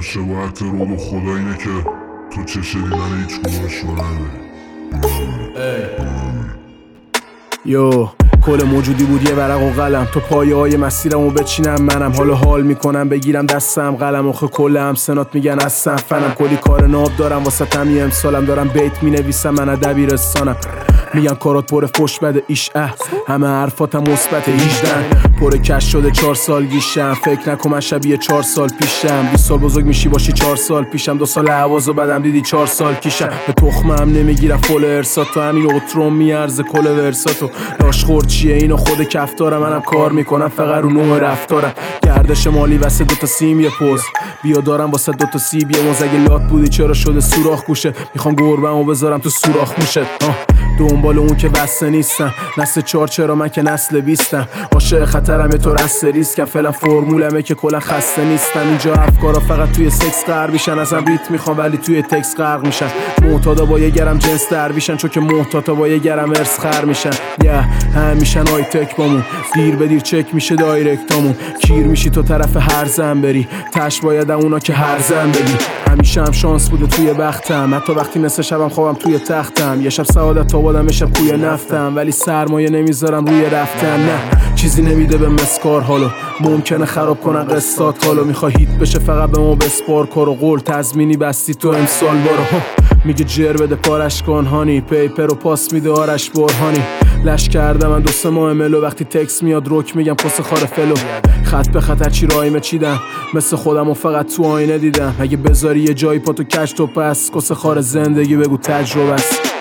شباهت رود و خدا اینه که تو چشه دیدن هیچ کدومش رو نداری. یو کل موجودی بود یه ورق و قلم، تو پایه های مسیرمو بچینم منم. حال میکنم بگیرم دستم قلم آخه کل همسنات میگن از فنم. کلی کار ناب دارم واسه تمی امسالم، دارم بیت مینویسم من دبیرستانم. میگن کارات پر فش بده ایش همه حرفاتم مثبت 18 پر کش شده 4 سال گیشم. فکر نکن من شبیه 4 سال پیشم. 20 سال بزرگ میشی باشی 4 سال پیشم. 2 سال حوازو بدم دیدی 4 سال کیشم. به تخمم نمیگیرم فول ارسات، تو همین اوتروم میارزه کل ورساتو. لاش خورد چیه اینو خود کف دارم، منم کار میکنم فقط رو نوع رفتارم. گردش مالی واسه 2 تا سیم یه پست بیا دارم واسه 2 تا سیب یه موز. اگه لات بودی چرا شده سوراخ گوشه، میخوام گربه‌مو بذارم تو سوراخ موشت. دنبال اون که بسته نیستم، نسل 4 چرا من که نسل 20م. عاشق خطرم یه طور از ریسکم، فعلا فرمولمه که کلا خسته نیستم. اینجا افکارا فقط توی سکس غرق میشن، ازم ریت میخوام ولی توی تکس غرق میشن. معتادا با یه گرم جنس درویشن، چون که محتاطا با یه گرم ارث خر میشن. هم میشن های تک بامون، دیر به دیر چک میشه دایرکتامون. کیر میشی تو طرف هر زن بری، تش باید اونا که هر زن بدی. همیشه هم شانس بوده توی بختم، حتی وقتی نصف شبم خوابم توی تختم. یه شب سعادت آبادم، یه شب کوی نفتم، ولی سرمایه نمیذارم روی رفتن. نه چیزی نمیده به مسکار حالو، ممکنه خراب کنن قسطات حالو. میخوای هیت بشه فقط به ما بسپار کارو، قول تضمینی بستی تو امسال بارو. میگه جر بده پارش کن هانی، پیپر و پاس میده آرش برهانی. لش کردم من 2-3 ماه ملو، وقتی تکس میاد روک میگم پس خار فلو. خط به خط چی رایمه چیدم، مثل خودم و فقط تو آینه دیدم. اگه بذاری یه جایی پا تو کج تو پس، کس خار زندگی بگو تجربه است.